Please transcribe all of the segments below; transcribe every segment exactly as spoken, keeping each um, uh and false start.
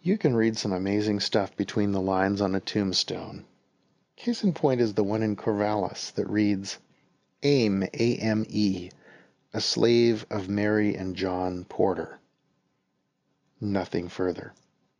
You can read some amazing stuff between the lines on a tombstone. Case in point is the one in Corvallis that reads, Ame, A M E, a slave of Mary and John Porter. Nothing further.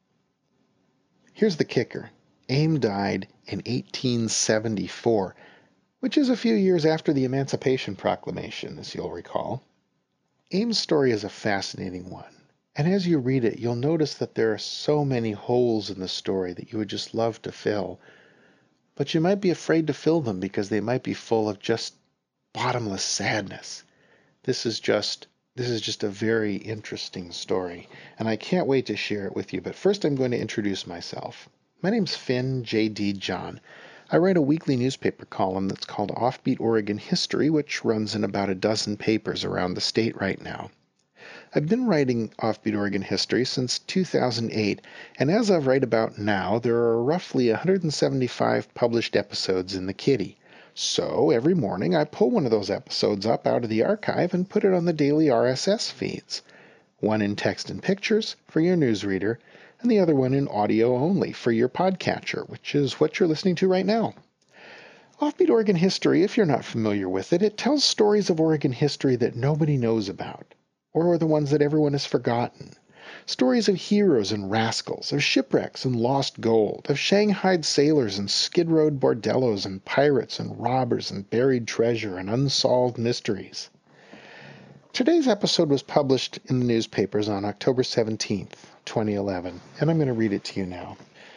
Here's the kicker. Ame died in eighteen seventy-four, which is a few years after the Emancipation Proclamation, as you'll recall. Ame's story is a fascinating one, and as you read it, you'll notice that there are so many holes in the story that you would just love to fill, but you might be afraid to fill them because they might be full of just bottomless sadness. This is just this is just a very interesting story, and I can't wait to share it with you, but first I'm going to introduce myself. My name's Finn J D. John. I write a weekly newspaper column that's called Offbeat Oregon History, which runs in about a dozen papers around the state right now. I've been writing Offbeat Oregon History since two thousand eight, and as of right about now, there are roughly one hundred seventy-five published episodes in the kitty. So every morning I pull one of those episodes up out of the archive and put it on the daily R S S feeds. One in text and pictures for your newsreader, and the other one in audio only for your podcatcher, which is what you're listening to right now. Offbeat Oregon History, if you're not familiar with it, it tells stories of Oregon history that nobody knows about, or the ones that everyone has forgotten. Stories of heroes and rascals, of shipwrecks and lost gold, of shanghaied sailors and skid road bordellos and pirates and robbers and buried treasure and unsolved mysteries. Today's episode was published in the newspapers on October seventeenth, twenty eleven, and I'm going to read it to you now.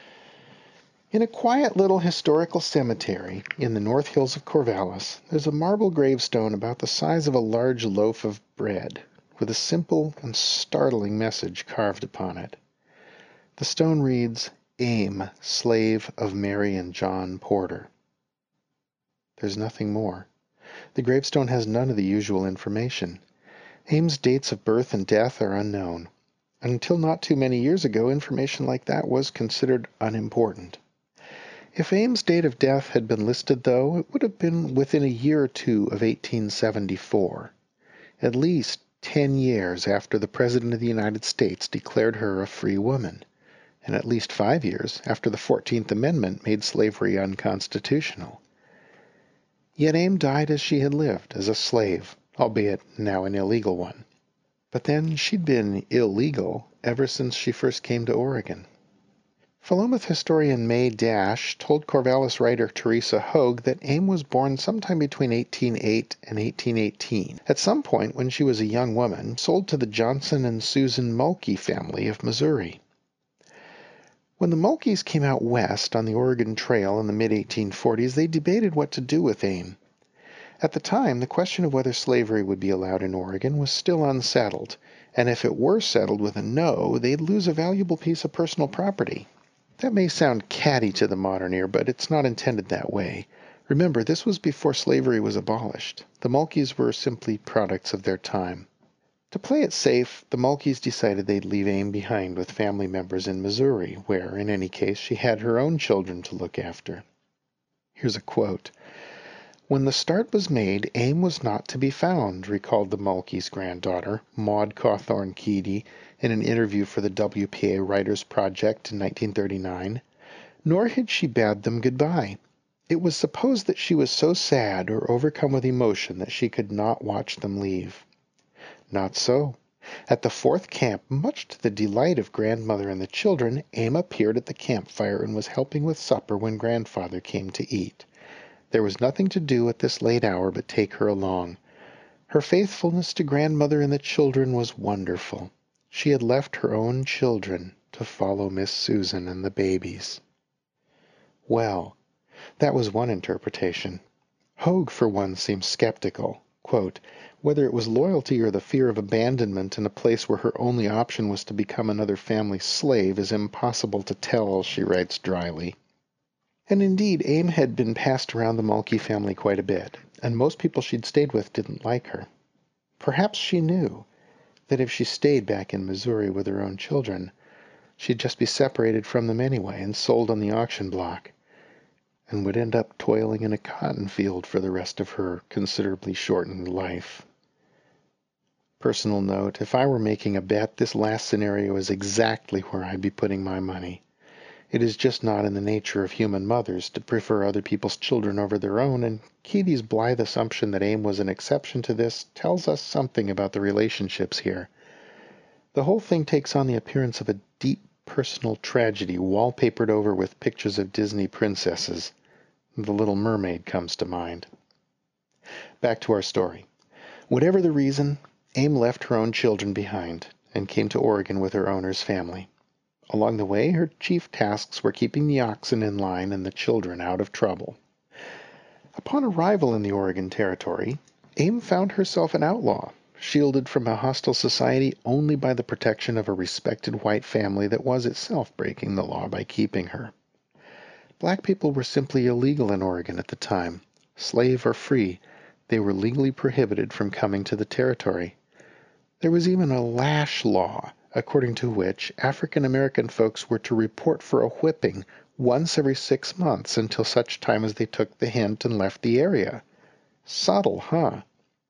In a quiet little historical cemetery in the North Hills of Corvallis, there's a marble gravestone about the size of a large loaf of bread, with a simple and startling message carved upon it. The stone reads, Ame, slave of Mary and John Porter. There's nothing more. The gravestone has none of the usual information. Ame's dates of birth and death are unknown. Until not too many years ago, information like that was considered unimportant. If Ame's date of death had been listed, though, it would have been within a year or two of eighteen seventy-four, at least ten years after the President of the United States declared her a free woman, and at least five years after the fourteenth Amendment made slavery unconstitutional. Yet Ame died as she had lived, as a slave, albeit now an illegal one. But then she'd been illegal ever since she first came to Oregon. Philomath historian May Dash told Corvallis writer Teresa Hogue that Ame was born sometime between eighteen oh eight and eighteen eighteen, at some point when she was a young woman, sold to the Johnson and Susan Mulkey family of Missouri. When the Mulkeys came out west on the Oregon Trail in the mid eighteen forties, they debated what to do with Ame. At the time, the question of whether slavery would be allowed in Oregon was still unsettled, and if it were settled with a no, they'd lose a valuable piece of personal property. That may sound catty to the modern ear, but it's not intended that way. Remember, this was before slavery was abolished. The Mulkeys were simply products of their time. To play it safe, the Mulkeys decided they'd leave Ame behind with family members in Missouri, where, in any case, she had her own children to look after. Here's a quote. When the start was made, Ame was not to be found, recalled the Mulkeys' granddaughter, Maud Cawthorn Keedy, in an interview for the W P A Writers Project in nineteen thirty-nine. Nor had she bade them goodbye. It was supposed that she was so sad or overcome with emotion that she could not watch them leave. Not so. At the fourth camp, much to the delight of grandmother and the children, Ame appeared at the campfire and was helping with supper when grandfather came to eat. There was nothing to do at this late hour but take her along. Her faithfulness to grandmother and the children was wonderful. She had left her own children to follow Miss Susan and the babies. Well, that was one interpretation. Hogue, for one, seemed skeptical. Quote, whether it was loyalty or the fear of abandonment in a place where her only option was to become another family slave is impossible to tell, she writes dryly. And indeed, Ame had been passed around the Mulkey family quite a bit, and most people she'd stayed with didn't like her. Perhaps she knew that if she stayed back in Missouri with her own children, she'd just be separated from them anyway and sold on the auction block, and would end up toiling in a cotton field for the rest of her considerably shortened life. Personal note, if I were making a bet, this last scenario is exactly where I'd be putting my money. It is just not in the nature of human mothers to prefer other people's children over their own, and Keaty's blithe assumption that AIM was an exception to this tells us something about the relationships here. The whole thing takes on the appearance of a deep personal tragedy wallpapered over with pictures of Disney princesses. The Little Mermaid comes to mind. Back to our story. Whatever the reason, AIM left her own children behind and came to Oregon with her owner's family. Along the way, her chief tasks were keeping the oxen in line and the children out of trouble. Upon arrival in the Oregon Territory, AIM found herself an outlaw, shielded from a hostile society only by the protection of a respected white family that was itself breaking the law by keeping her. Black people were simply illegal in Oregon at the time. Slave or free, they were legally prohibited from coming to the territory. There was even a lash law, according to which African American folks were to report for a whipping once every six months until such time as they took the hint and left the area. Subtle, huh?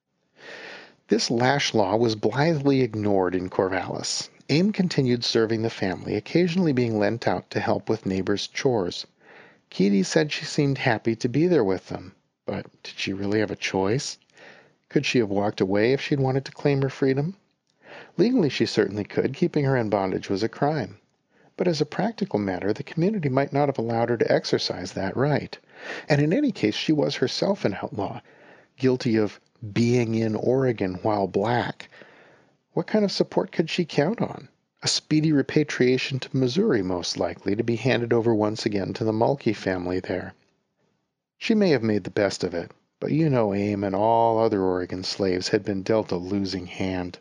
This lash law was blithely ignored in Corvallis. AIM continued serving the family, occasionally being lent out to help with neighbors' chores. Keaty said she seemed happy to be there with them, but did she really have a choice? Could she have walked away if she'd wanted to claim her freedom? Legally, she certainly could. Keeping her in bondage was a crime. But as a practical matter, the community might not have allowed her to exercise that right. And in any case, she was herself an outlaw, guilty of being in Oregon while black. What kind of support could she count on? A speedy repatriation to Missouri, most likely, to be handed over once again to the Mulkey family there. She may have made the best of it, but you know AIM and all other Oregon slaves had been dealt a losing hand.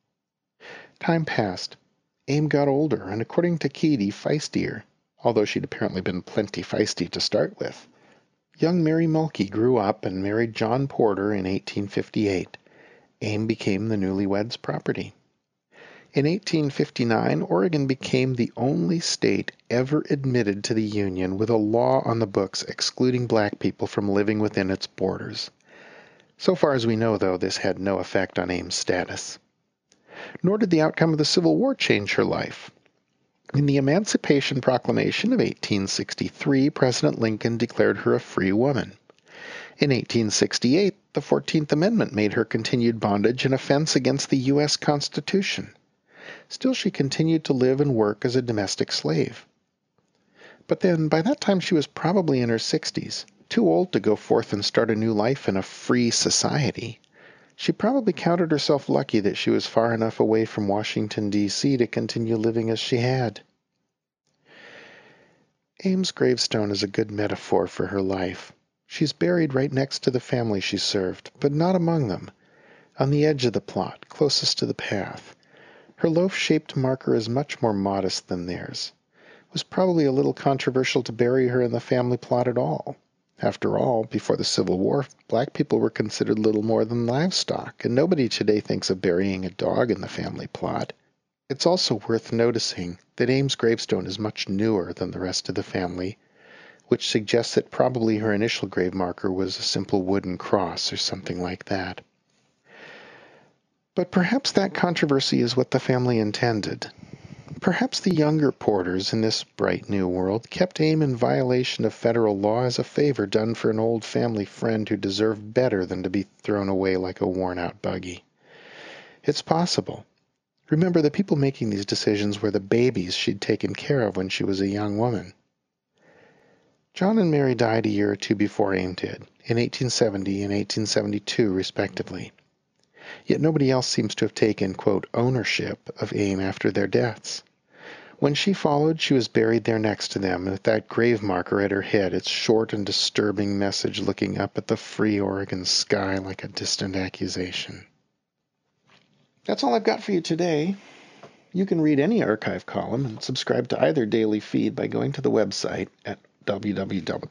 Time passed. AIM got older, and according to Keaty, feistier, although she'd apparently been plenty feisty to start with. Young Mary Mulkey grew up and married John Porter in eighteen fifty-eight. AIM became the newlyweds' property. In eighteen fifty-nine, Oregon became the only state ever admitted to the Union with a law on the books excluding black people from living within its borders. So far as we know, though, this had no effect on AIM's status. Nor did the outcome of the Civil War change her life. In the Emancipation Proclamation of eighteen sixty-three, President Lincoln declared her a free woman. In eighteen sixty-eight, the fourteenth Amendment made her continued bondage an offense against the U S Constitution. Still, she continued to live and work as a domestic slave. But then, by that time she was probably in her sixties, too old to go forth and start a new life in a free society. She probably counted herself lucky that she was far enough away from Washington, D C to continue living as she had. AIM's gravestone is a good metaphor for her life. She's buried right next to the family she served, but not among them. On the edge of the plot, closest to the path. Her loaf-shaped marker is much more modest than theirs. It was probably a little controversial to bury her in the family plot at all. After all, before the Civil War, black people were considered little more than livestock, and nobody today thinks of burying a dog in the family plot. It's also worth noticing that AIM's gravestone is much newer than the rest of the family, which suggests that probably her initial grave marker was a simple wooden cross or something like that. But perhaps that controversy is what the family intended. Perhaps the younger Porters in this bright new world kept AIM in violation of federal law as a favor done for an old family friend who deserved better than to be thrown away like a worn-out buggy. It's possible. Remember, the people making these decisions were the babies she'd taken care of when she was a young woman. John and Mary died a year or two before AIM did, in eighteen seventy and eighteen seventy-two respectively. Yet nobody else seems to have taken, quote, ownership of AIM after their deaths. When she followed, she was buried there next to them, with that grave marker at her head, its short and disturbing message looking up at the free Oregon sky like a distant accusation. That's all I've got for you today. You can read any archive column and subscribe to either daily feed by going to the website at www.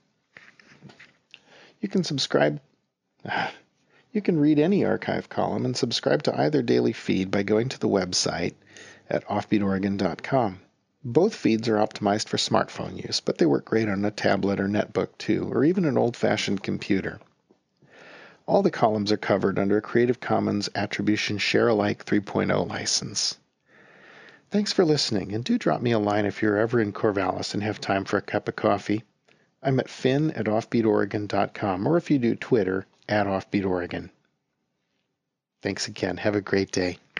You can subscribe... You can read any archive column and subscribe to either daily feed by going to the website at offbeat oregon dot com. Both feeds are optimized for smartphone use, but they work great on a tablet or netbook too, or even an old-fashioned computer. All the columns are covered under a Creative Commons Attribution Share Alike three point oh license. Thanks for listening, and do drop me a line if you're ever in Corvallis and have time for a cup of coffee. I'm at finn at offbeat oregon dot com, or if you do Twitter, at offbeat oregon. Thanks again. Have a great day.